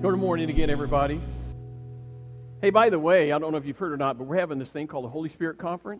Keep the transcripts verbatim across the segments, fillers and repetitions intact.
Good morning again, everybody. Hey, by the way, I don't know if you've heard or not, but we're having this thing called the Holy Spirit Conference.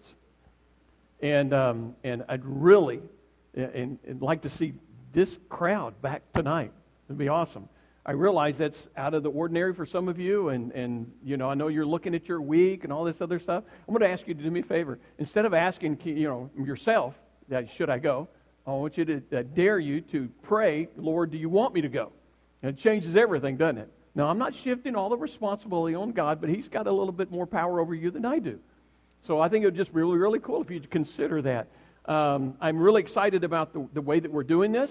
And um, and I'd really and, and like to see this crowd back tonight. It'd be awesome. I realize that's out of the ordinary for some of you, and, and you know, I know you're looking at your week and all this other stuff. I'm going to ask you to do me a favor. Instead of asking, you know, yourself, that should I go, I want you to uh, dare you to pray, Lord, do you want me to go? And it changes everything, doesn't it? Now, I'm not shifting all the responsibility on God, but He's got a little bit more power over you than I do. So I think it would just be really, really cool if you'd consider that. Um, I'm really excited about the, the way that we're doing this.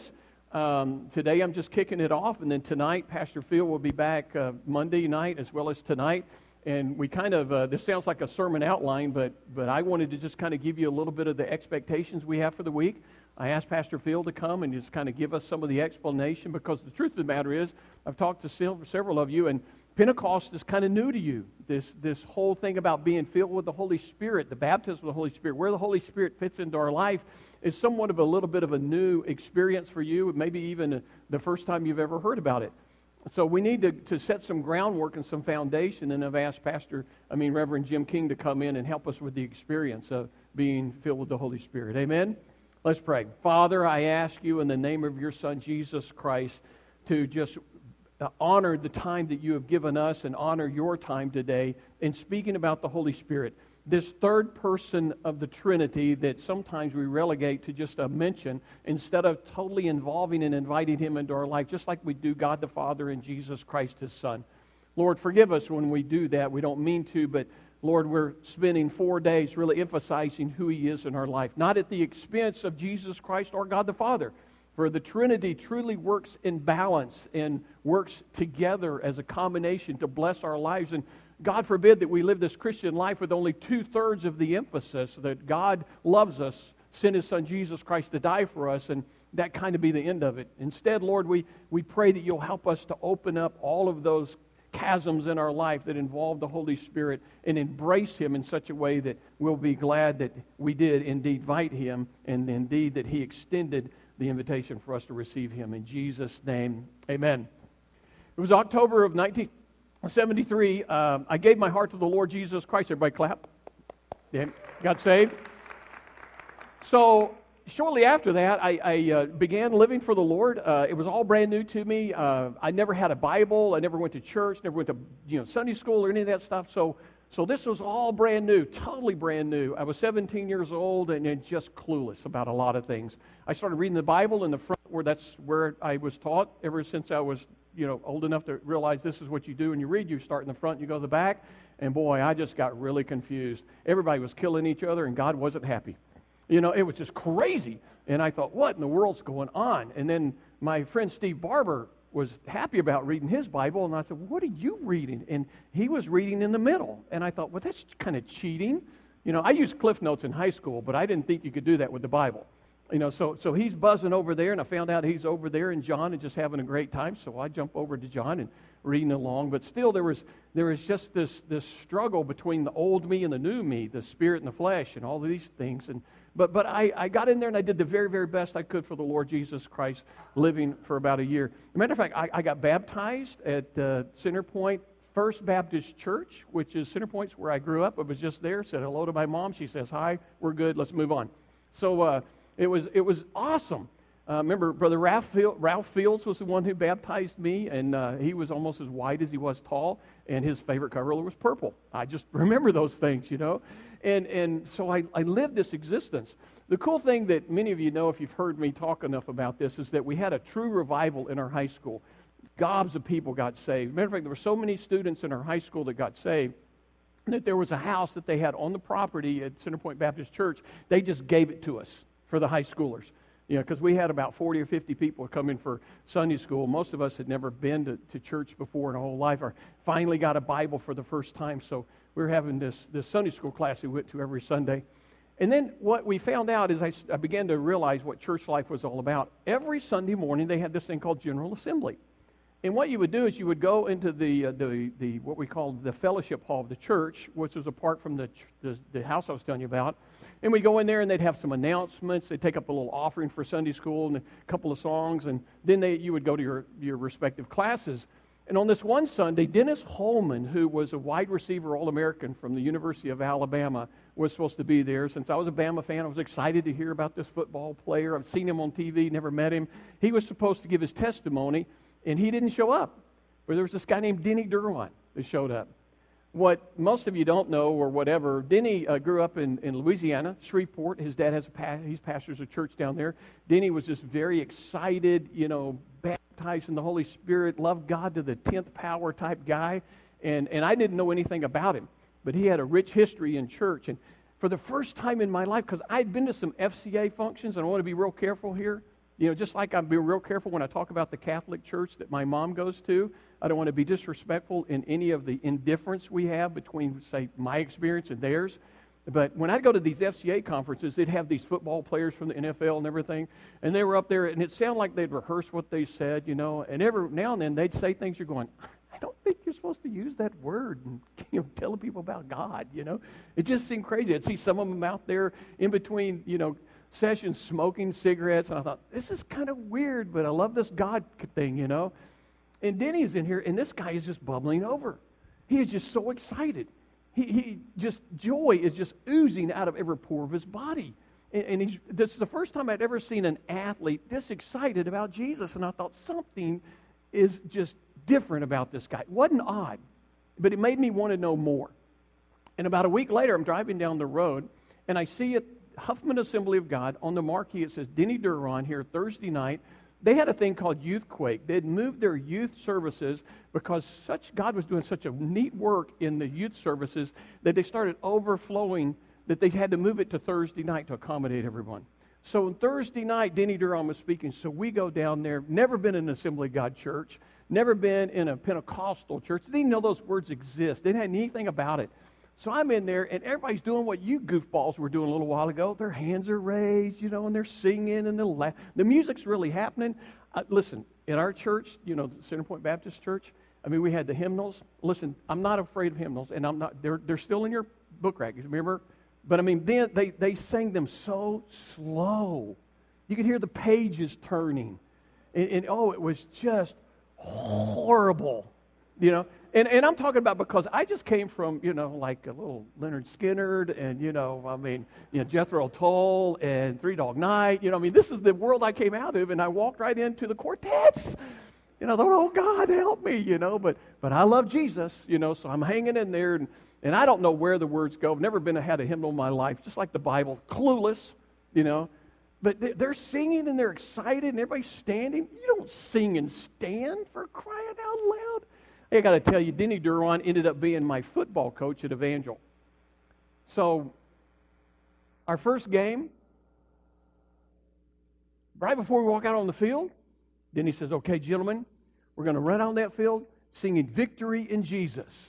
Um, today I'm just kicking it off, and then tonight Pastor Phil will be back uh, Monday night as well as tonight. And we kind of, uh, this sounds like a sermon outline, but but I wanted to just kind of give you a little bit of the expectations we have for the week. I asked Pastor Phil to come and just kind of give us some of the explanation, because the truth of the matter is, I've talked to several of you, and Pentecost is kind of new to you. This this whole thing about being filled with the Holy Spirit, the baptism of the Holy Spirit, where the Holy Spirit fits into our life is somewhat of a little bit of a new experience for you, maybe even the first time you've ever heard about it. So we need to, to set some groundwork and some foundation, and I've asked Pastor, I mean Reverend Jim King to come in and help us with the experience of being filled with the Holy Spirit. Amen? Let's pray. Father, I ask you in the name of your Son, Jesus Christ, to just honor the time that you have given us and honor your time today in speaking about the Holy Spirit. This third person of the Trinity that sometimes we relegate to just a mention instead of totally involving and inviting Him into our life, just like we do God the Father and Jesus Christ His Son. Lord, forgive us when we do that. We don't mean to, but Lord, we're spending four days really emphasizing who He is in our life, not at the expense of Jesus Christ or God the Father. For the Trinity truly works in balance and works together as a combination to bless our lives. And God forbid that we live this Christian life with only two-thirds of the emphasis that God loves us, sent His Son Jesus Christ to die for us, and that kind of be the end of it. Instead, Lord, we, we pray that you'll help us to open up all of those chasms in our life that involve the Holy Spirit and embrace Him in such a way that we'll be glad that we did indeed invite Him, and indeed that He extended the invitation for us to receive Him. In Jesus' name, amen. It was October of nineteen seventy-three. Uh, I gave my heart to the Lord Jesus Christ. Everybody clap. Yeah, got saved. So shortly after that, I, I uh, began living for the Lord. Uh, it was all brand new to me. Uh, I never had a Bible. I never went to church. Never went to you know Sunday school or any of that stuff. So so this was all brand new, totally brand new. I was seventeen years old and, and just clueless about a lot of things. I started reading the Bible in the front, where that's where I was taught ever since I was you know old enough to realize this is what you do when you read. You start in the front, you go to the back, and boy, I just got really confused. Everybody was killing each other, and God wasn't happy. You know, it was just crazy. And I thought, what in the world's going on? And then my friend Steve Barber was happy about reading his Bible, and I said, well, what are you reading? And he was reading in the middle. And I thought, well, that's kind of cheating. You know, I used Cliff Notes in high school, but I didn't think you could do that with the Bible. You know, so so he's buzzing over there, and I found out he's over there in John and just having a great time. So I jump over to John and reading along. But still, there was there was just this this struggle between the old me and the new me, the spirit and the flesh, and all of these things. And but but I, I got in there and I did the very very best I could for the Lord Jesus Christ, living for about a year. As a matter of fact, I, I got baptized at uh, Center Point First Baptist Church, which is Center Point's where I grew up. I was just there. Said hello to my mom. She says hi. We're good. Let's move on. So. Uh, It was it was awesome. Uh, remember, Brother Ralph, Field, Ralph Fields was the one who baptized me, and uh, he was almost as white as he was tall, and his favorite color was purple. I just remember those things, you know. And and so I, I lived this existence. The cool thing that many of you know, if you've heard me talk enough about this, is that we had a true revival in our high school. Gobs of people got saved. Matter of fact, there were so many students in our high school that got saved that there was a house that they had on the property at Center Point Baptist Church. They just gave it to us for the high schoolers, you know, because we had about forty or fifty people come in for Sunday school. Most of us had never been to, to church before in our whole life, or finally got a Bible for the first time. So we were having this, this Sunday school class we went to every Sunday. And then what we found out is I, I began to realize what church life was all about. Every Sunday morning they had this thing called General Assembly. And what you would do is you would go into the, uh, the, the what we called the fellowship hall of the church, which was apart from the, the, the house I was telling you about. And we'd go in there and they'd have some announcements. They'd take up a little offering for Sunday school and a couple of songs. And then they, you would go to your, your respective classes. And on this one Sunday, Dennis Holman, who was a wide receiver All-American from the University of Alabama, was supposed to be there. Since I was a Bama fan, I was excited to hear about this football player. I've seen him on T V, never met him. He was supposed to give his testimony, and he didn't show up. But there was this guy named Denny Durwan that showed up. What most of you don't know or whatever, Denny uh, grew up in, in Louisiana, Shreveport. His dad has a pa- he's pastors a church down there. Denny was just very excited, you know, baptized in the Holy Spirit, loved God to the tenth power type guy. And, and I didn't know anything about him, but he had a rich history in church. And for the first time in my life, because I'd been to some F C A functions, and I want to be real careful here. You know, just like I'm being real careful when I talk about the Catholic Church that my mom goes to. I don't want to be disrespectful in any of the indifference we have between, say, my experience and theirs. But when I'd go to these F C A conferences, they'd have these football players from the N F L and everything, and they were up there, and it sounded like they'd rehearse what they said, you know, and every now and then they'd say things you're going, I don't think you're supposed to use that word and, you know, telling people about God, you know. It just seemed crazy. I'd see some of them out there in between, you know, sessions smoking cigarettes, and I thought, this is kind of weird, but I love this God thing, you know. And Denny's in here, and this guy is just bubbling over. He is just so excited. He, he just, joy is just oozing out of every pore of his body. And, and he's, this is the first time I'd ever seen an athlete this excited about Jesus, and I thought something is just different about this guy. It wasn't odd, but it made me want to know more. And about a week later, I'm driving down the road, and I see at Huffman Assembly of God, on the marquee, it says Denny Durwan here Thursday night. They had a thing called Youthquake. They had moved their youth services because such God was doing such a neat work in the youth services that they started overflowing, that they had to move it to Thursday night to accommodate everyone. So on Thursday night, Denny Durwan was speaking. So we go down there, never been in an Assembly of God church, never been in a Pentecostal church. They didn't know those words exist. They didn't know anything about it. So I'm in there, and everybody's doing what you goofballs were doing a little while ago. Their hands are raised, you know, and they're singing, and they're la- the music's really happening. Uh, listen, in our church, you know, the Center Point Baptist Church, I mean, we had the hymnals. Listen, I'm not afraid of hymnals, and I'm not. They're they're still in your book rack, remember? But I mean, then they they sang them so slow, you could hear the pages turning, and, and oh, it was just horrible, you know. And, and I'm talking about because I just came from, you know, like a little Leonard Skinner and, you know, I mean, you know, Jethro Tull and Three Dog Night. You know, I mean, this is the world I came out of, and I walked right into the quartets. You know, I thought, oh, God, help me, you know. But but I love Jesus, you know, so I'm hanging in there. And, and I don't know where the words go. I've never been had a hymnal in my life, just like the Bible, clueless, you know. But they're singing, and they're excited, and everybody's standing. You don't sing and stand, for crying out loud. I got to tell you, Denny Durwan ended up being my football coach at Evangel. So, our first game, right before we walk out on the field, Denny says, okay, gentlemen, we're going to run on that field singing Victory in Jesus.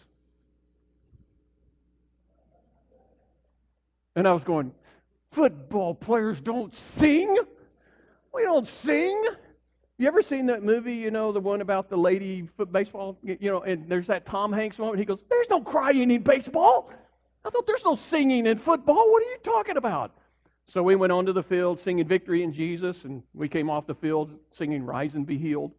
And I was going, football players don't sing? We don't sing. You ever seen that movie, you know, the one about the lady foot baseball, you know, and there's that Tom Hanks moment. He goes, there's no crying in baseball. I thought there's no singing in football. What are you talking about? So we went onto the field singing Victory in Jesus, and we came off the field singing Rise and Be Healed.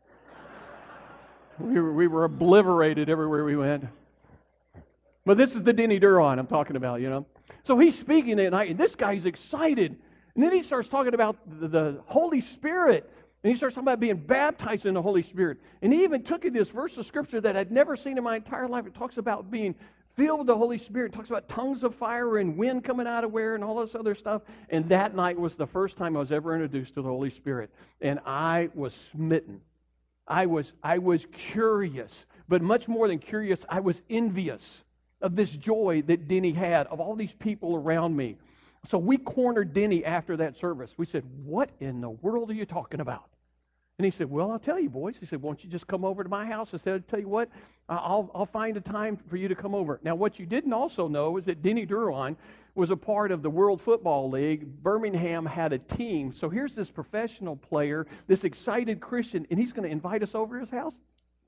we, were, we were obliterated everywhere we went. But this is the Denny Durwan I'm talking about, you know. So he's speaking that night, and this guy's excited. And then he starts talking about the, the Holy Spirit. And he starts talking about being baptized in the Holy Spirit. And he even took this verse of Scripture that I'd never seen in my entire life. It talks about being filled with the Holy Spirit. It talks about tongues of fire and wind coming out of where and all this other stuff. And that night was the first time I was ever introduced to the Holy Spirit. And I was smitten. I was, I was curious. But much more than curious, I was envious of this joy that Denny had, of all these people around me. So we cornered Denny after that service. We said, what in the world are you talking about? And he said, well, I'll tell you, boys. He said, won't you just come over to my house? I said, I'll tell you what, I'll, I'll find a time for you to come over. Now, what you didn't also know is that Denny Durwan was a part of the World Football League. Birmingham had a team. So here's this professional player, this excited Christian, and he's going to invite us over to his house?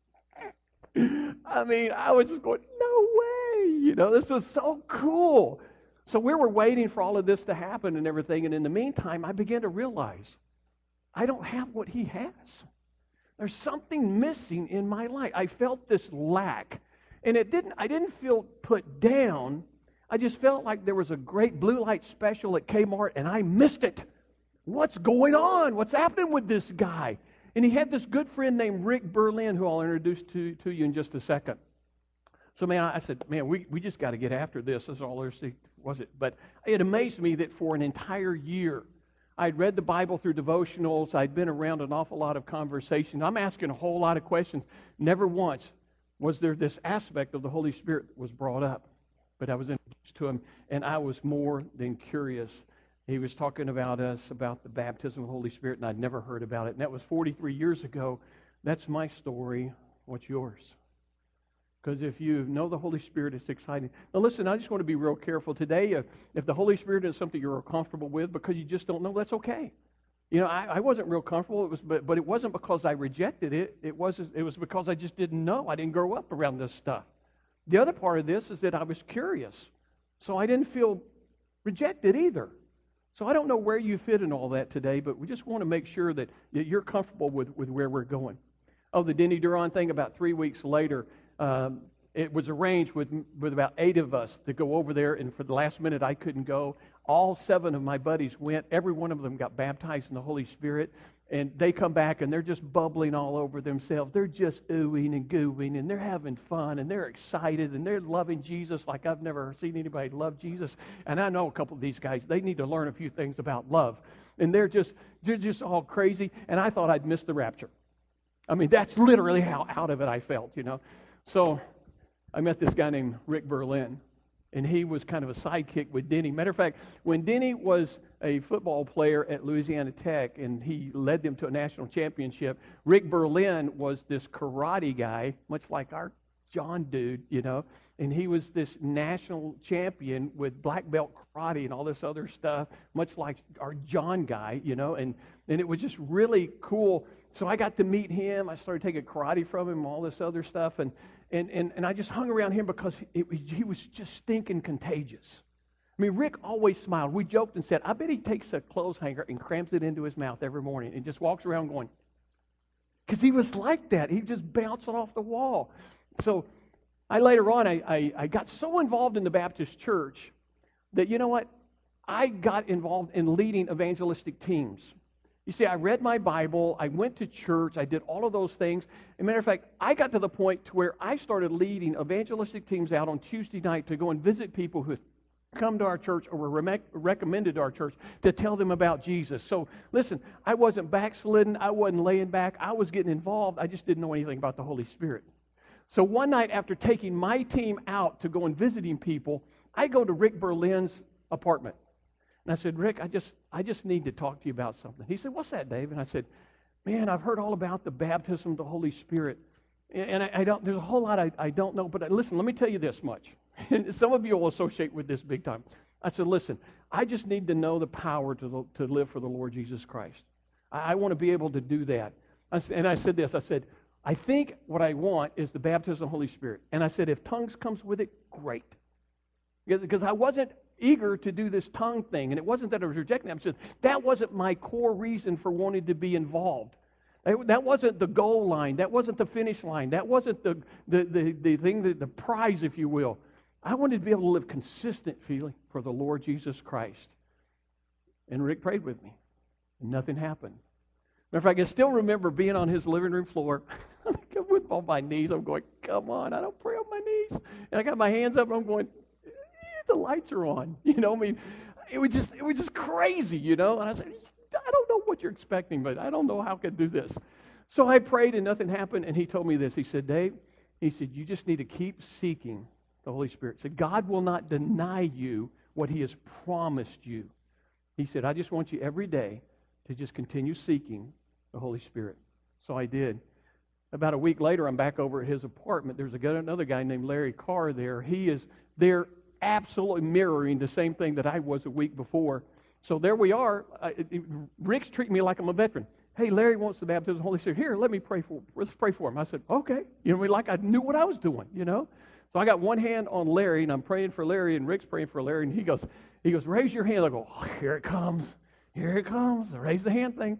I mean, I was just going, no way. You know, this was so cool. So we were waiting for all of this to happen and everything, and in the meantime, I began to realize I don't have what he has. There's something missing in my life. I felt this lack. And it didn't, I didn't feel put down. I just felt like there was a great blue light special at Kmart and I missed it. What's going on? What's happening with this guy? And he had this good friend named Rick Berlin, who I'll introduce to, to you in just a second. So, man, I said, man, we, we just got to get after this. That's all there was it. But it amazed me that for an entire year, I'd read the Bible through devotionals. I'd been around an awful lot of conversation. I'm asking a whole lot of questions. Never once was there this aspect of the Holy Spirit that was brought up. But I was introduced to him, and I was more than curious. He was talking about us, about the baptism of the Holy Spirit, and I'd never heard about it. And that was forty-three years ago. That's my story. What's yours? Because if you know the Holy Spirit, it's exciting. Now listen, I just want to be real careful today. If, if the Holy Spirit is something you're comfortable with because you just don't know, that's okay. You know, I, I wasn't real comfortable, it was, but, but it wasn't because I rejected it. It was, it was because I just didn't know. I didn't grow up around this stuff. The other part of this is that I was curious. So I didn't feel rejected either. So I don't know where you fit in all that today, but we just want to make sure that you're comfortable with, with where we're going. Oh, the Denny Duran thing, about three weeks later, um, it was arranged with, with about eight of us to go over there, and for the last minute I couldn't go. All seven of my buddies went. Every one of them got baptized in the Holy Spirit, and they come back and they're just bubbling all over themselves. They're just oohing and gooing, and they're having fun, and they're excited, and they're loving Jesus like I've never seen anybody love Jesus. And I know a couple of these guys, they need to learn a few things about love. And they're just, they're just all crazy, and I thought I'd missed the rapture. I mean, that's literally how out of it I felt, you know. So I met this guy named Rick Berlin, and he was kind of a sidekick with Denny. Matter of fact, when Denny was a football player at Louisiana Tech and he led them to a national championship, Rick Berlin was this karate guy, much like our John dude, you know, and he was this national champion with black belt karate and all this other stuff, much like our John guy, you know, and, and it was just really cool. So I got to meet him. I started taking karate from him, all this other stuff, and And, and, and I just hung around him because it, he was just stinking contagious. I mean, Rick always smiled. We joked and said, I bet he takes a clothes hanger and crams it into his mouth every morning and just walks around going, because he was like that. He just bounced it off the wall. So I later on, I, I, I got so involved in the Baptist church that, you know what, I got involved in leading evangelistic teams. You see, I read my Bible, I went to church, I did all of those things. As a matter of fact, I got to the point to where I started leading evangelistic teams out on Tuesday night to go and visit people who had come to our church or were re- recommended to our church to tell them about Jesus. So, listen, I wasn't backslidden, I wasn't laying back, I was getting involved, I just didn't know anything about the Holy Spirit. So one night after taking my team out to go and visiting people, I go to Rick Berlin's apartment. And I said, Rick, I just I just need to talk to you about something. He said, what's that, Dave? And I said, man, I've heard all about the baptism of the Holy Spirit. And I, I don't, there's a whole lot I, I don't know. But listen, let me tell you this much. And some of you will associate with this big time. I said, listen, I just need to know the power to, to live for the Lord Jesus Christ. I, I want to be able to do that. I, and I said this, I said, I think what I want is the baptism of the Holy Spirit. And I said, if tongues comes with it, great. Because I wasn't eager to do this tongue thing. And it wasn't that I was rejecting it. I said, that wasn't my core reason for wanting to be involved. That wasn't the goal line. That wasn't the finish line. That wasn't the, the, the, the thing, the, the prize, if you will. I wanted to be able to live consistent feeling for the Lord Jesus Christ. And Rick prayed with me. And nothing happened. Matter of fact, I still remember being on his living room floor with on my knees. I'm going, come on, I don't pray on my knees. And I got my hands up and I'm going, the lights are on. You know, I mean, it was just it was just crazy, you know. And I said, I don't know what you're expecting, but I don't know how I can do this. So I prayed and nothing happened. And he told me this. He said, Dave, he said, you just need to keep seeking the Holy Spirit. He said, God will not deny you what he has promised you. He said, I just want you every day to just continue seeking the Holy Spirit. So I did. About a week later, I'm back over at his apartment. There's a guy, another guy named Larry Carr there. He is there absolutely mirroring the same thing that I was a week before. So there we are. I, it, Rick's treating me like I'm a veteran. Hey, Larry wants the baptism of the Holy Spirit. Here, let me pray for let's pray for him. I said, okay. You know, like I knew what I was doing, you know. So I got one hand on Larry, and I'm praying for Larry, and Rick's praying for Larry, and he goes, he goes, raise your hand. I go, oh, here it comes. Here it comes. I raise the hand thing.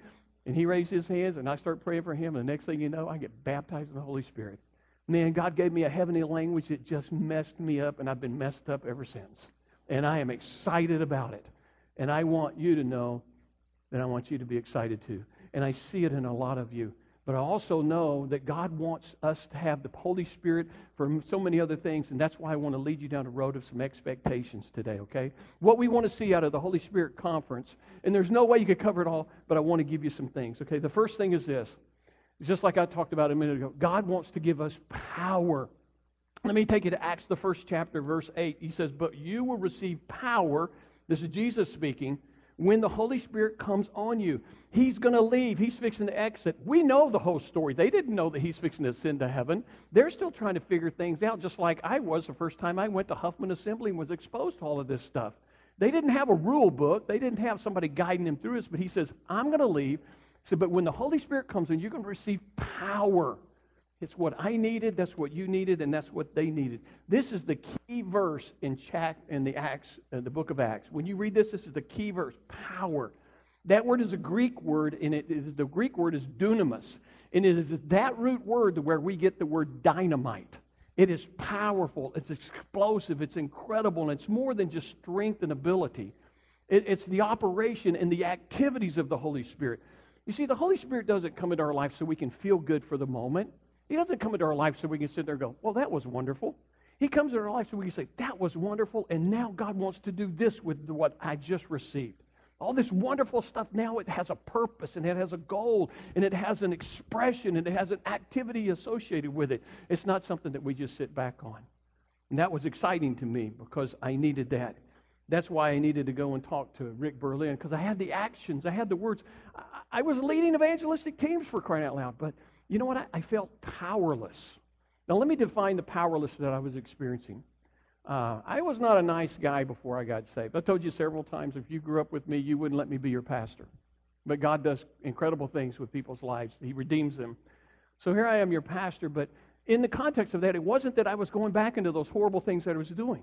And he raised his hands, and I start praying for him, and the next thing you know, I get baptized in the Holy Spirit. Man, God gave me a heavenly language that just messed me up, and I've been messed up ever since. And I am excited about it. And I want you to know that I want you to be excited too. And I see it in a lot of you. But I also know that God wants us to have the Holy Spirit for so many other things, and that's why I want to lead you down the road of some expectations today, okay? What we want to see out of the Holy Spirit conference, and there's no way you could cover it all, but I want to give you some things, okay? The first thing is this. Just like I talked about a minute ago, God wants to give us power. Let me take you to Acts, the first chapter, verse eight. He says, but you will receive power, this is Jesus speaking, when the Holy Spirit comes on you. He's going to leave. He's fixing to exit. We know the whole story. They didn't know that he's fixing to ascend to heaven. They're still trying to figure things out, just like I was the first time I went to Huffman Assembly and was exposed to all of this stuff. They didn't have a rule book. They didn't have somebody guiding them through this, but he says, I'm going to leave. He said, but when the Holy Spirit comes in, you're going to receive power. It's what I needed, that's what you needed, and that's what they needed. This is the key verse in chat in the Acts, in the book of Acts. When you read this, this is the key verse, power. That word is a Greek word, and it is, the Greek word is dunamis. And it is that root word where we get the word dynamite. It is powerful, it's explosive, it's incredible, and it's more than just strength and ability. It, it's the operation and the activities of the Holy Spirit. You see, the Holy Spirit doesn't come into our life so we can feel good for the moment. He doesn't come into our life so we can sit there and go, well, that was wonderful. He comes into our life so we can say, that was wonderful, and now God wants to do this with what I just received. All this wonderful stuff, now it has a purpose, and it has a goal, and it has an expression, and it has an activity associated with it. It's not something that we just sit back on. And that was exciting to me because I needed that. That's why I needed to go and talk to Rick Berlin, because I had the actions, I had the words. I, I was leading evangelistic teams, for crying out loud, but you know what? I, I felt powerless. Now, let me define the powerless that I was experiencing. Uh, I was not a nice guy before I got saved. I told you several times, if you grew up with me, you wouldn't let me be your pastor. But God does incredible things with people's lives. He redeems them. So here I am, your pastor, but in the context of that, it wasn't that I was going back into those horrible things that I was doing.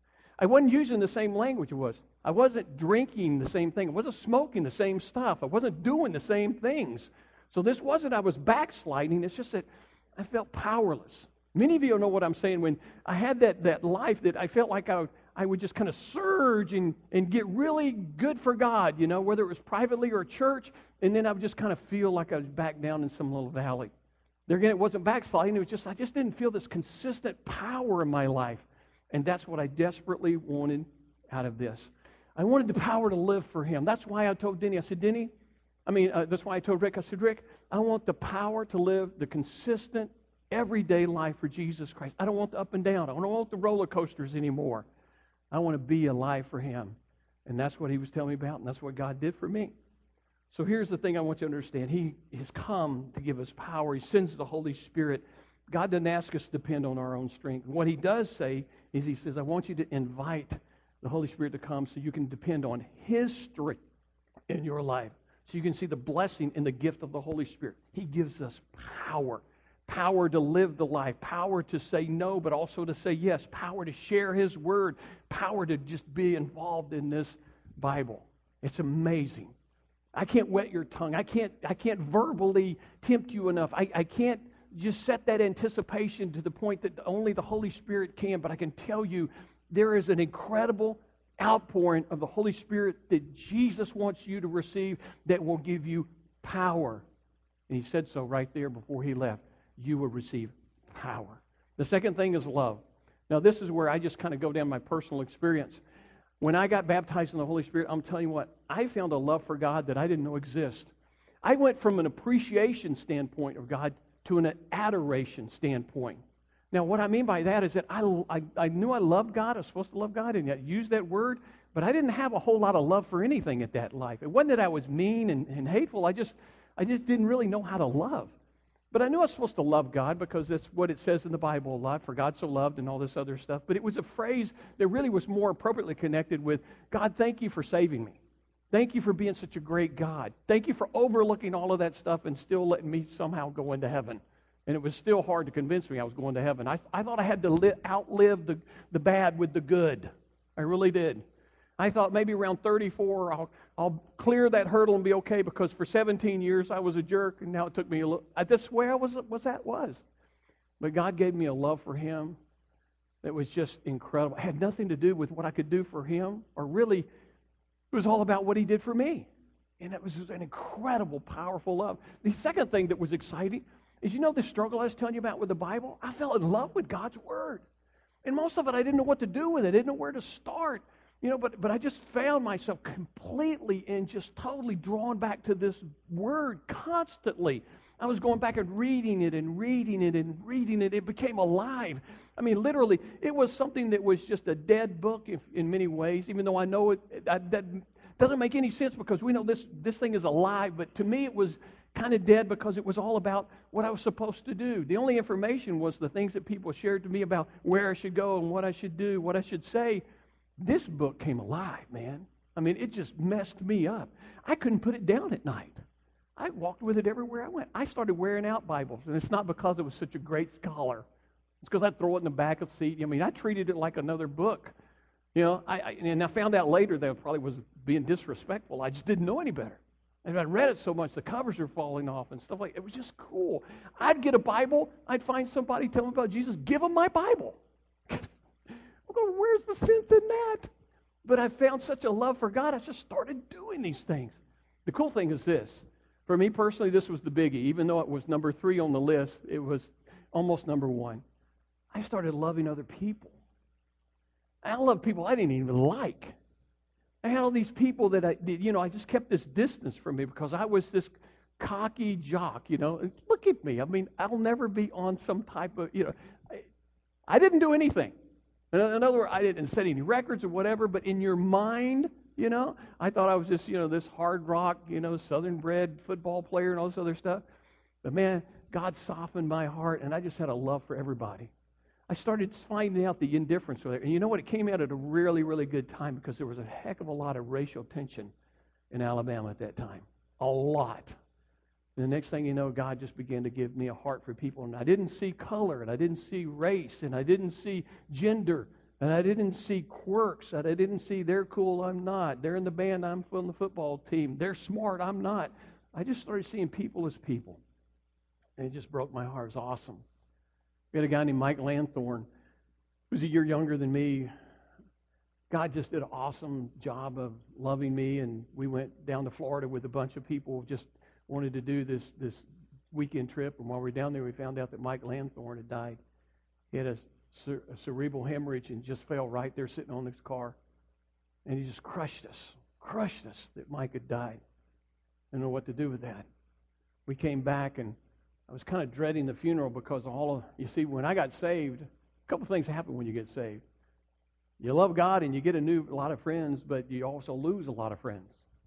I wasn't using the same language it was. I wasn't drinking the same thing. I wasn't smoking the same stuff. I wasn't doing the same things. So this wasn't I was backsliding. It's just that I felt powerless. Many of you know what I'm saying. When I had that, that life that I felt like I would, I would just kind of surge and, and get really good for God, you know, whether it was privately or church, and then I would just kind of feel like I was back down in some little valley. There again, it wasn't backsliding. It was just I just didn't feel this consistent power in my life. And that's what I desperately wanted out of this. I wanted the power to live for Him. That's why I told Denny, I said, Denny, I mean, uh, that's why I told Rick, I said, Rick, I want the power to live the consistent, everyday life for Jesus Christ. I don't want the up and down. I don't want the roller coasters anymore. I want to be alive for Him. And that's what He was telling me about, and that's what God did for me. So here's the thing I want you to understand. He has come to give us power. He sends the Holy Spirit. God doesn't ask us to depend on our own strength. What He does say is He says, I want you to invite the Holy Spirit to come so you can depend on His strength in your life. So you can see the blessing in the gift of the Holy Spirit. He gives us power. Power to live the life. Power to say no, but also to say yes. Power to share His Word. Power to just be involved in this Bible. It's amazing. I can't wet your tongue. I can't, I can't verbally tempt you enough. I, I can't just set that anticipation to the point that only the Holy Spirit can. But I can tell you there is an incredible outpouring of the Holy Spirit that Jesus wants you to receive that will give you power. And He said so right there before He left. You will receive power. The second thing is love. Now this is where I just kind of go down my personal experience. When I got baptized in the Holy Spirit, I'm telling you what, I found a love for God that I didn't know exist. I went from an appreciation standpoint of God to an adoration standpoint. Now, what I mean by that is that I, I, I knew I loved God. I was supposed to love God and yet use that word, but I didn't have a whole lot of love for anything at that life. It wasn't that I was mean and, and hateful. I just, I just didn't really know how to love. But I knew I was supposed to love God because that's what it says in the Bible a lot, for God so loved and all this other stuff. But it was a phrase that really was more appropriately connected with, God, thank you for saving me. Thank you for being such a great God. Thank you for overlooking all of that stuff and still letting me somehow go into heaven. And it was still hard to convince me I was going to heaven. I, I thought I had to li- outlive the, the bad with the good. I really did. I thought maybe around thirty-four, I'll, I'll clear that hurdle and be okay because for seventeen years I was a jerk, and now it took me a little. That's where I was. Was that was. But God gave me a love for Him that was just incredible. It had nothing to do with what I could do for Him, or really, it was all about what He did for me. And it was an incredible, powerful love. The second thing that was exciting is, you know, the struggle I was telling you about with the Bible? I fell in love with God's Word. And most of it, I didn't know what to do with it. I didn't know where to start. You know, but, but I just found myself completely and just totally drawn back to this Word constantly. I was going back and reading it and reading it and reading it. It became alive. I mean, literally, it was something that was just a dead book in, in many ways, even though I know it, I, that doesn't make any sense because we know this, this thing is alive. But to me, it was kind of dead because it was all about what I was supposed to do. The only information was the things that people shared to me about where I should go and what I should do, what I should say. This book came alive, man. I mean, it just messed me up. I couldn't put it down at night. I walked with it everywhere I went. I started wearing out Bibles, and it's not because it was such a great scholar. It's because I'd throw it in the back of the seat. I mean, I treated it like another book. You know, I, I and I found out later that I probably was being disrespectful. I just didn't know any better. And I read it so much, the covers were falling off and stuff like that. It was just cool. I'd get a Bible. I'd find somebody telling me about Jesus. Give them my Bible. I'm going, where's the sense in that? But I found such a love for God, I just started doing these things. The cool thing is this. For me personally, this was the biggie. Even though it was number three on the list, it was almost number one. I started loving other people. I love people I didn't even like. I had all these people that I, you know, I just kept this distance from me because I was this cocky jock, you know. And look at me. I mean, I'll never be on some type of, you know, I, I didn't do anything. In other words, I didn't set any records or whatever, but in your mind, you know, I thought I was just, you know, this hard rock, you know, southern bred football player and all this other stuff. But man, God softened my heart, and I just had a love for everybody. I started finding out the indifference with it. And you know what? It came out at a really, really good time because there was a heck of a lot of racial tension in Alabama at that time. A lot. And the next thing you know, God just began to give me a heart for people. And I didn't see color, and I didn't see race, and I didn't see gender, and I didn't see quirks, and I didn't see they're cool, I'm not. They're in the band, I'm on the football team. They're smart, I'm not. I just started seeing people as people. And it just broke my heart. It was awesome. We had a guy named Mike Lanthorn, who was a year younger than me. God just did an awesome job of loving me, and we went down to Florida with a bunch of people who just wanted to do this, this weekend trip. And while we were down there, we found out that Mike Lanthorn had died. He had a, cer- a cerebral hemorrhage and just fell right there sitting on his car. And he just crushed us, crushed us that Mike had died. I didn't know what to do with that. We came back, and I was kind of dreading the funeral because all of, you see, when I got saved, a couple things happen when you get saved. You love God and you get a new a lot of friends, but you also lose a lot of friends.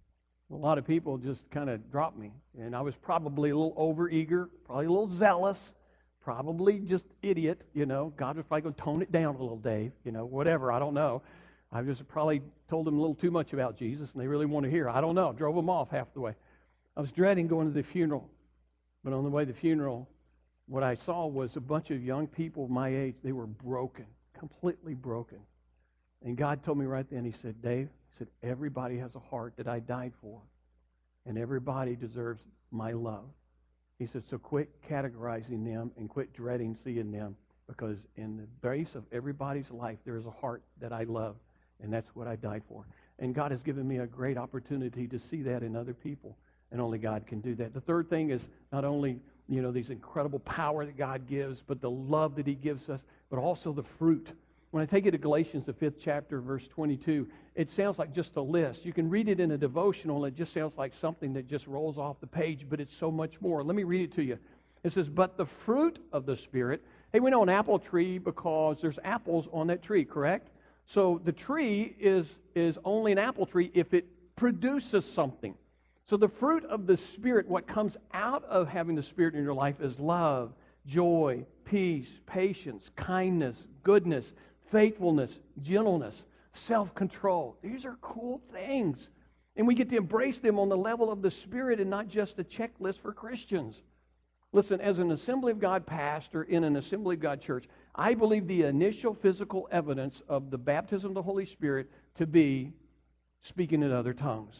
A lot of people just kind of dropped me, and I was probably a little overeager, probably a little zealous, probably just idiot, you know. God was probably going to tone it down a little, Dave, you know, whatever, I don't know. I just probably told them a little too much about Jesus, and they really want to hear. I don't know, drove them off half the way. I was dreading going to the funeral, but on the way to the funeral, what I saw was a bunch of young people my age. They were broken, completely broken. And God told me right then, He said, Dave, He said, everybody has a heart that I died for, and everybody deserves my love. He said, so quit categorizing them and quit dreading seeing them, because in the base of everybody's life, there is a heart that I love, and that's what I died for. And God has given me a great opportunity to see that in other people, and only God can do that. The third thing is not only, you know, these incredible power that God gives, but the love that He gives us, but also the fruit. When I take you to Galatians, the fifth chapter, verse twenty-two, it sounds like just a list. You can read it in a devotional, and it just sounds like something that just rolls off the page, but it's so much more. Let me read it to you. It says, but the fruit of the Spirit. Hey, we know an apple tree because there's apples on that tree, correct? So the tree is, is only an apple tree if it produces something. So the fruit of the Spirit, what comes out of having the Spirit in your life, is love, joy, peace, patience, kindness, goodness, faithfulness, gentleness, self-control. These are cool things. And we get to embrace them on the level of the Spirit and not just a checklist for Christians. Listen, as an Assembly of God pastor in an Assembly of God church, I believe the initial physical evidence of the baptism of the Holy Spirit to be speaking in other tongues.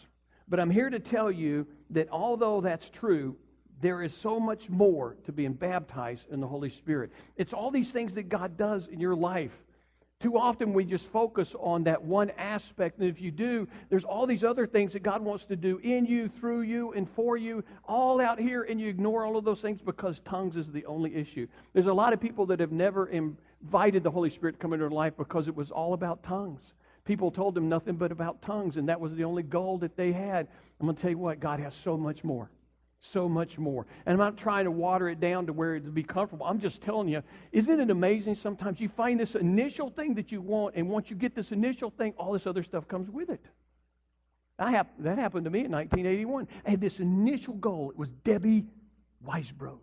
But I'm here to tell you that although that's true, there is so much more to being baptized in the Holy Spirit. It's all these things that God does in your life. Too often we just focus on that one aspect, and if you do, there's all these other things that God wants to do in you, through you, and for you, all out here, and you ignore all of those things because tongues is the only issue. There's a lot of people that have never invited the Holy Spirit to come into their life because it was all about tongues. People told them nothing but about tongues, and that was the only goal that they had. I'm going to tell you what, God has so much more. So much more. And I'm not trying to water it down to where it'd be comfortable. I'm just telling you, isn't it amazing sometimes you find this initial thing that you want, and once you get this initial thing, all this other stuff comes with it. I have, that happened to me in nineteen eighty-one. I had this initial goal. It was Debbie Weisbrod.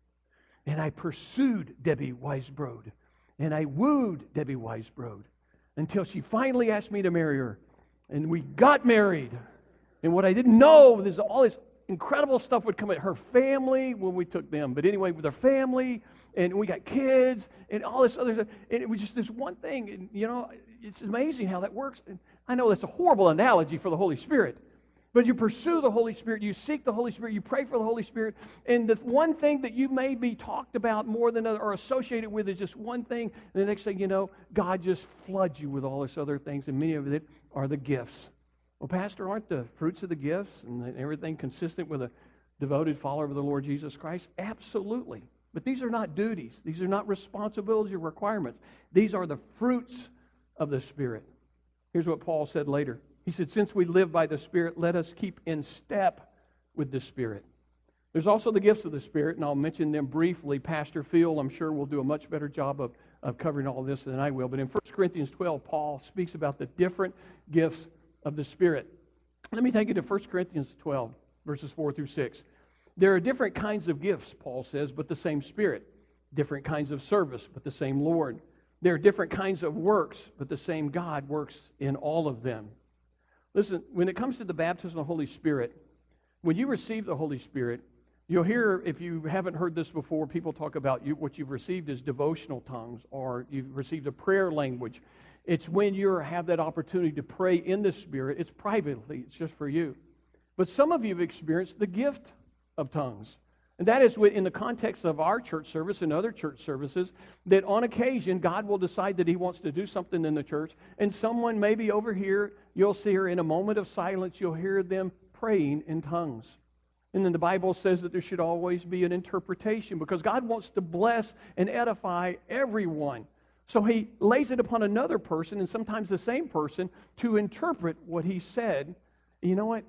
And I pursued Debbie Weisbrod. And I wooed Debbie Weisbrod until she finally asked me to marry her. And we got married. And what I didn't know is all this incredible stuff would come at her family when we took them. But anyway, with her family, and we got kids, and all this other stuff. And it was just this one thing. And, you know, it's amazing how that works. And I know that's a horrible analogy for the Holy Spirit. But you pursue the Holy Spirit, you seek the Holy Spirit, you pray for the Holy Spirit, and the one thing that you may be talked about more than other, or associated with is just one thing, and the next thing you know, God just floods you with all this other things, and many of it are the gifts. Well, Pastor, aren't the fruits of the gifts and everything consistent with a devoted follower of the Lord Jesus Christ? Absolutely. But these are not duties. These are not responsibilities or requirements. These are the fruits of the Spirit. Here's what Paul said later. He said, since we live by the Spirit, let us keep in step with the Spirit. There's also the gifts of the Spirit, and I'll mention them briefly. Pastor Phil, I'm sure, will do a much better job of, of covering all this than I will. But in First Corinthians twelve, Paul speaks about the different gifts of the Spirit. Let me take you to First Corinthians twelve, verses four through six. There are different kinds of gifts, Paul says, but the same Spirit. Different kinds of service, but the same Lord. There are different kinds of works, but the same God works in all of them. Listen, when it comes to the baptism of the Holy Spirit, when you receive the Holy Spirit, you'll hear, if you haven't heard this before, people talk about you, what you've received is devotional tongues, or you've received a prayer language. It's when you have that opportunity to pray in the Spirit. It's privately. It's just for you. But some of you have experienced the gift of tongues. And that is in the context of our church service and other church services, that on occasion God will decide that He wants to do something in the church, and someone maybe over here, you'll see her in a moment of silence, you'll hear them praying in tongues. And then the Bible says that there should always be an interpretation, because God wants to bless and edify everyone. So He lays it upon another person, and sometimes the same person, to interpret what He said. And you know what?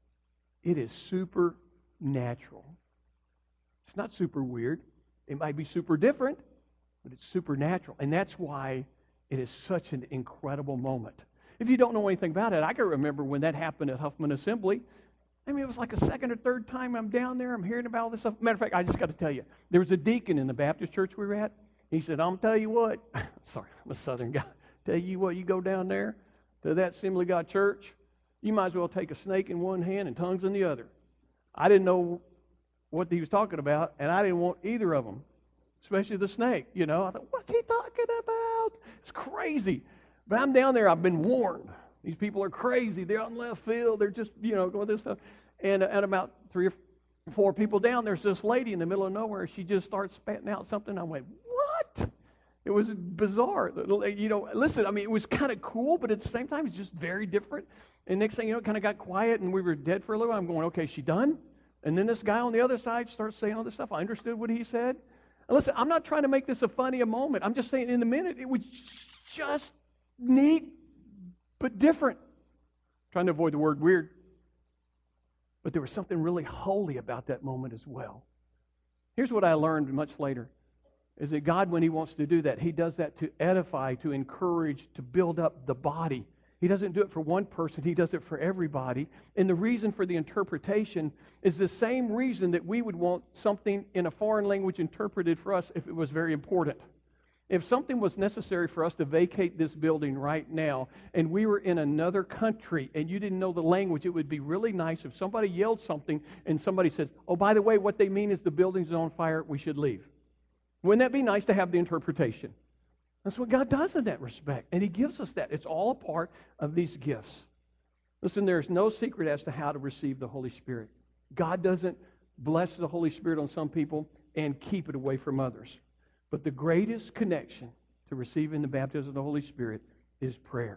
It is supernatural. It's not super weird. It might be super different, but it's supernatural. And that's why it is such an incredible moment. If you don't know anything about it, I can remember when that happened at Huffman Assembly. I mean, it was like a second or third time I'm down there. I'm hearing about all this stuff. Matter of fact, I just got to tell you, there was a deacon in the Baptist church we were at. He said, I'm going to tell you what. Sorry, I'm a Southern guy. Tell you what, you go down there to that Assembly of God church, you might as well take a snake in one hand and tongues in the other. I didn't know what he was talking about, and I didn't want either of them, especially the snake. You know, I thought, what's he talking about? It's crazy. But I'm down there, I've been warned. These people are crazy. They're out in left field. They're just, you know, going this stuff. And, and about three or four people down, there's this lady in the middle of nowhere. She just starts spitting out something. I went, what? It was bizarre. You know, listen, I mean, it was kind of cool, but at the same time, it's just very different. And next thing you know, it kind of got quiet, and we were dead for a little while. I'm going, okay, is she done? And then this guy on the other side starts saying all this stuff. I understood what he said. And listen, I'm not trying to make this a funny a moment. I'm just saying in the minute, it was just neat, but different. I'm trying to avoid the word weird. But there was something really holy about that moment as well. Here's what I learned much later, is that God, when He wants to do that, He does that to edify, to encourage, to build up the body. He doesn't do it for one person. He does it for everybody. And the reason for the interpretation is the same reason that we would want something in a foreign language interpreted for us if it was very important. If something was necessary for us to vacate this building right now, and we were in another country and you didn't know the language, it would be really nice if somebody yelled something and somebody said, oh, by the way, what they mean is the building's on fire, we should leave. Wouldn't that be nice to have the interpretation? That's what God does in that respect. And He gives us that. It's all a part of these gifts. Listen, there's no secret as to how to receive the Holy Spirit. God doesn't bless the Holy Spirit on some people and keep it away from others. But the greatest connection to receiving the baptism of the Holy Spirit is prayer.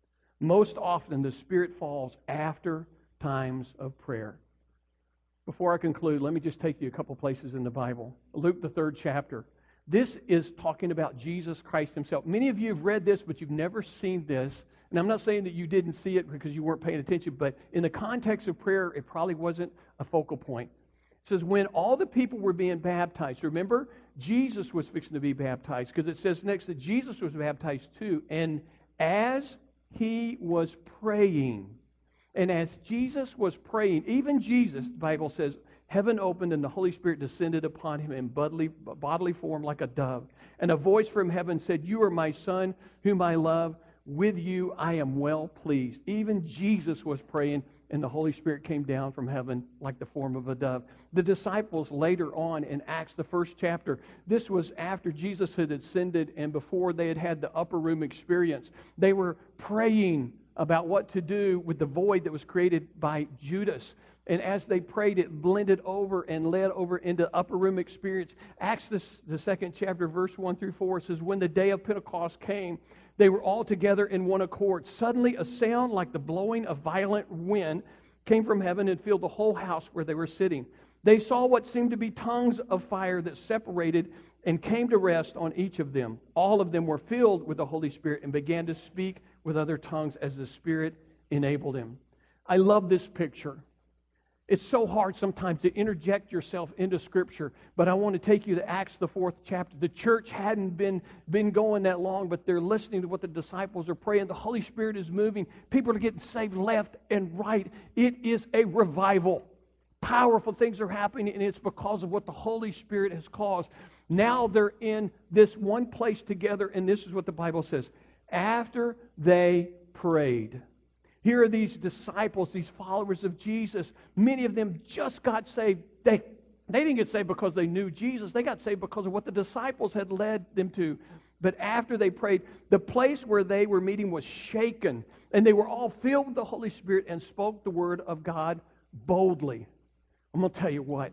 Most often, the Spirit falls after times of prayer. Before I conclude, let me just take you a couple places in the Bible. Luke, the third chapter. This is talking about Jesus Christ himself. Many of you have read this, but you've never seen this. And I'm not saying that you didn't see it because you weren't paying attention, but in the context of prayer, it probably wasn't a focal point. It says, when all the people were being baptized, remember, Jesus was fixing to be baptized, because it says next that Jesus was baptized too. And as he was praying, and as Jesus was praying, even Jesus, the Bible says, heaven opened and the Holy Spirit descended upon him in bodily, bodily form like a dove. And a voice from heaven said, "You are my Son, whom I love. With you I am well pleased." Even Jesus was praying, and the Holy Spirit came down from heaven like the form of a dove. The disciples later on in Acts, the first chapter, this was after Jesus had ascended and before they had had the upper room experience. They were praying about what to do with the void that was created by Judas. And as they prayed, it blended over and led over into upper room experience. Acts, the, the second chapter, verse one through four, says, when the day of Pentecost came, they were all together in one accord. Suddenly a sound like the blowing of violent wind came from heaven and filled the whole house where they were sitting. They saw what seemed to be tongues of fire that separated and came to rest on each of them. All of them were filled with the Holy Spirit and began to speak with other tongues as the Spirit enabled them. I love this picture. It's so hard sometimes to interject yourself into Scripture, but I want to take you to Acts, the fourth chapter. The church hadn't been, been going that long, but they're listening to what the disciples are praying. The Holy Spirit is moving. People are getting saved left and right. It is a revival. Powerful things are happening, and it's because of what the Holy Spirit has caused. Now they're in this one place together, and this is what the Bible says. After they prayed. Here are these disciples, these followers of Jesus. Many of them just got saved. They, they didn't get saved because they knew Jesus. They got saved because of what the disciples had led them to. But after they prayed, the place where they were meeting was shaken. And they were all filled with the Holy Spirit and spoke the word of God boldly. I'm going to tell you what.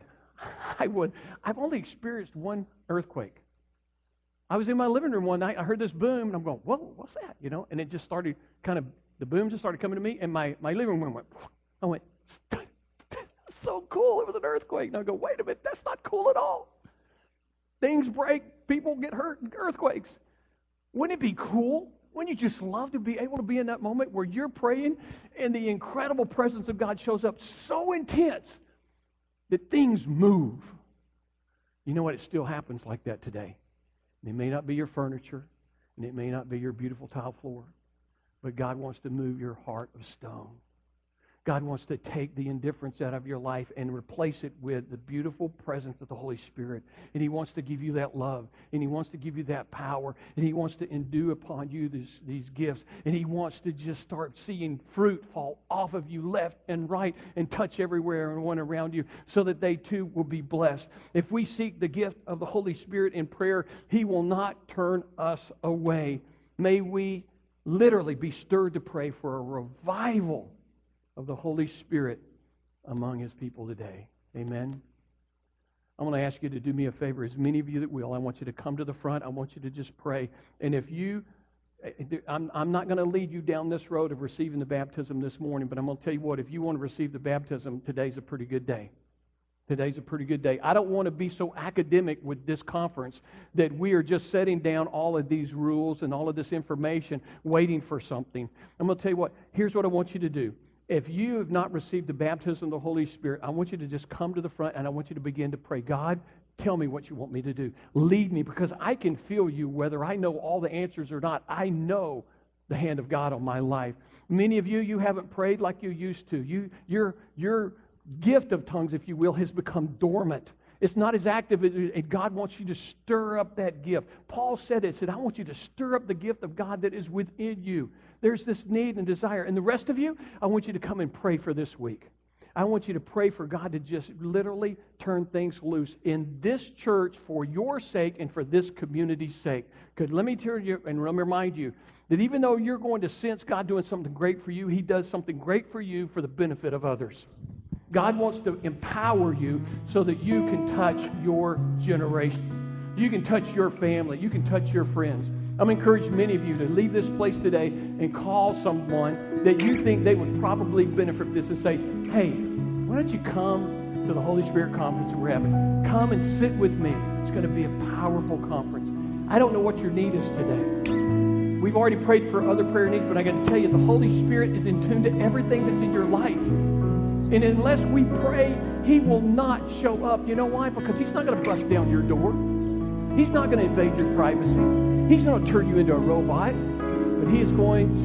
I would, I've only experienced one earthquake. I was in my living room one night. I heard this boom, and I'm going, whoa, what's that? You know, and it just started kind of, the boom just started coming to me, and my, my living room went, I went, that's so cool. It was an earthquake. And I go, wait a minute, that's not cool at all. Things break, people get hurt in earthquakes. Wouldn't it be cool? Wouldn't you just love to be able to be in that moment where you're praying and the incredible presence of God shows up so intense that things move? You know what? It still happens like that today. It may not be your furniture, and it may not be your beautiful tile floor, but God wants to move your heart of stone. God wants to take the indifference out of your life and replace it with the beautiful presence of the Holy Spirit. And He wants to give you that love, and He wants to give you that power, and He wants to endue upon you this, these gifts, and He wants to just start seeing fruit fall off of you left and right and touch everywhere and one around you so that they too will be blessed. If we seek the gift of the Holy Spirit in prayer, He will not turn us away. May we literally be stirred to pray for a revival of the Holy Spirit among His people today. Amen. I want to ask you to do me a favor. As many of you that will, I want you to come to the front. I want you to just pray. And if you, I'm, I'm not going to lead you down this road of receiving the baptism this morning, but I'm going to tell you what, if you want to receive the baptism, today's a pretty good day. Today's a pretty good day. I don't want to be so academic with this conference that we are just setting down all of these rules and all of this information waiting for something. I'm going to tell you what, here's what I want you to do. If you have not received the baptism of the Holy Spirit, I want you to just come to the front and I want you to begin to pray. God, tell me what you want me to do. Lead me, because I can feel you whether I know all the answers or not. I know the hand of God on my life. Many of you, you haven't prayed like you used to. You, your, your gift of tongues, if you will, has become dormant. It's not as active, and God wants you to stir up that gift. Paul said it, said, I want you to stir up the gift of God that is within you. There's this need and desire. And the rest of you, I want you to come and pray for this week. I want you to pray for God to just literally turn things loose in this church for your sake and for this community's sake. Because let me tell you and remind you that even though you're going to sense God doing something great for you, He does something great for you for the benefit of others. God wants to empower you so that you can touch your generation. You can touch your family. You can touch your friends. I'm encouraging many of you to leave this place today and call someone that you think they would probably benefit from this and say, hey, why don't you come to the Holy Spirit conference that we're having? Come and sit with me. It's going to be a powerful conference. I don't know what your need is today. We've already prayed for other prayer needs, but I got to tell you, the Holy Spirit is in tune to everything that's in your life. And unless we pray, He will not show up. You know why? Because He's not going to bust down your door. He's not going to invade your privacy. He's going to turn you into a robot. But He is going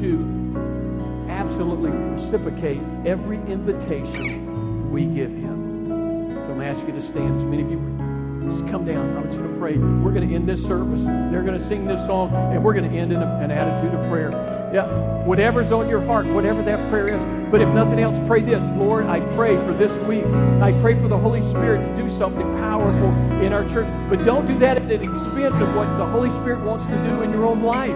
to absolutely reciprocate every invitation we give Him. So I'm going to ask you to stand. So many of you, just come down. I want you to pray. We're going to end this service. They're going to sing this song, and we're going to end in a, an attitude of prayer. Yeah, whatever's on your heart, whatever that prayer is. But if nothing else, pray this. Lord, I pray for this week. I pray for the Holy Spirit to do something powerful in our church. But don't do that at the expense of what the Holy Spirit wants to do in your own life.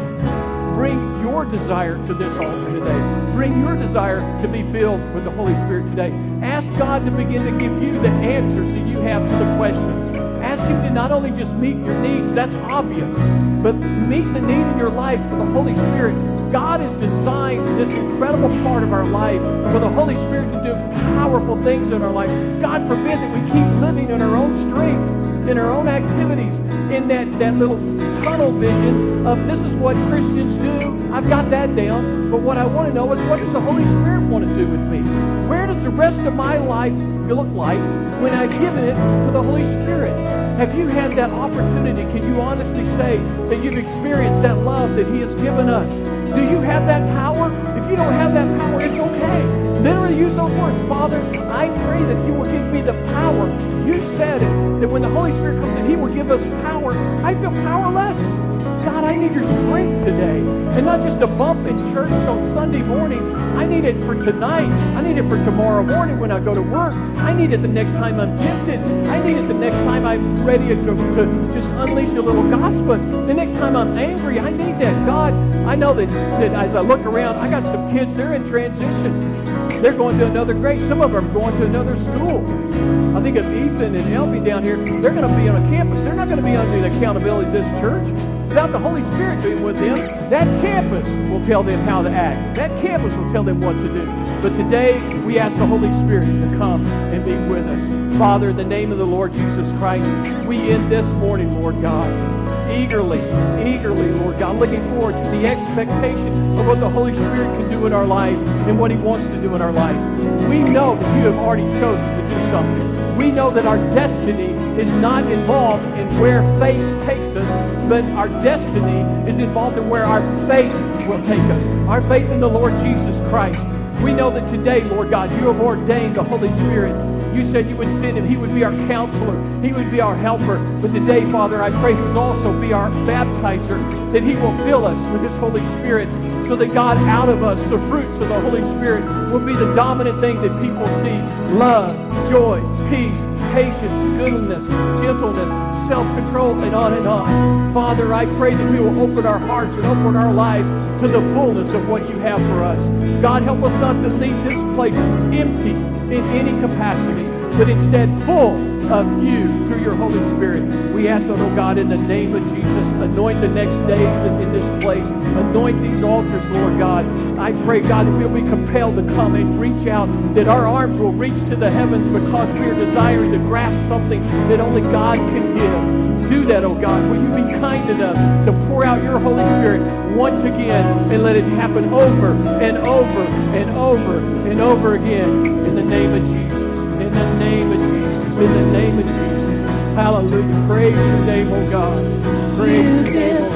Bring your desire to this altar today. Bring your desire to be filled with the Holy Spirit today. Ask God to begin to give you the answers that you have to the questions. Ask Him to not only just meet your needs, that's obvious, but meet the need in your life for the Holy Spirit. God has designed this incredible part of our life for the Holy Spirit to do powerful things in our life. God forbid that we keep living in our own strength, in our own activities, in that, that little tunnel vision of this is what Christians do. I've got that down. But what I want to know is, what does the Holy Spirit want to do with me? Where does the rest of my life look like when I've given it to the Holy Spirit? Have you had that opportunity? Can you honestly say that you've experienced that love that He has given us? Do you have that power? If you don't have that power, it's okay. Literally use those words. Father, I pray that You will give me the power. You said it, that when the Holy Spirit comes in, He will give us power. I feel powerless. God, I need Your strength today. And not just a bump in church on Sunday morning. I need it for tonight. I need it for tomorrow morning when I go to work. I need it the next time I'm tempted. I need it the next time I'm ready to, to just unleash a little gospel. The next time I'm angry, I need that. God, I know that, that as I look around, I got some kids, they're in transition. They're going to another grade. Some of them are going to another school. I think of Ethan and Elby down here. They're going to be on a campus. They're not going to be under the accountability of this church. Without the Holy Spirit being with them, that campus will tell them how to act. That campus will tell them what to do. But today, we ask the Holy Spirit to come and be with us. Father, in the name of the Lord Jesus Christ, we end this morning, Lord God, eagerly, eagerly, Lord God, looking forward to the expectation of what the Holy Spirit can do in our life and what He wants to do in our life. We know that You have already chosen to do something. We know that our destiny is not involved in where faith takes us, but our destiny is involved in where our faith will take us. Our faith in the Lord Jesus Christ. We know that today, Lord God, You have ordained the Holy Spirit. You said You would send Him. He would be our counselor. He would be our helper. But today, Father, I pray He would also be our baptizer, that He will fill us with His Holy Spirit, so that God, out of us, the fruits of the Holy Spirit will be the dominant thing that people see. Love, joy, peace, patience, goodness, gentleness, self-control, and on and on. Father, I pray that we will open our hearts and open our lives to the fullness of what You have for us. God, help us not to leave this place empty in any capacity, but instead full of You through Your Holy Spirit. We ask, oh God, in the name of Jesus, anoint the next days in this place. Anoint these altars, Lord God. I pray, God, that we'll be compelled to come and reach out, that our arms will reach to the heavens because we are desiring to grasp something that only God can give. Do that, oh God. Will You be kind enough to pour out Your Holy Spirit once again and let it happen over and over and over and over again in the name of Jesus. In the name of Jesus. In the name of Jesus. Hallelujah. Praise Your name, oh God. Praise Your name,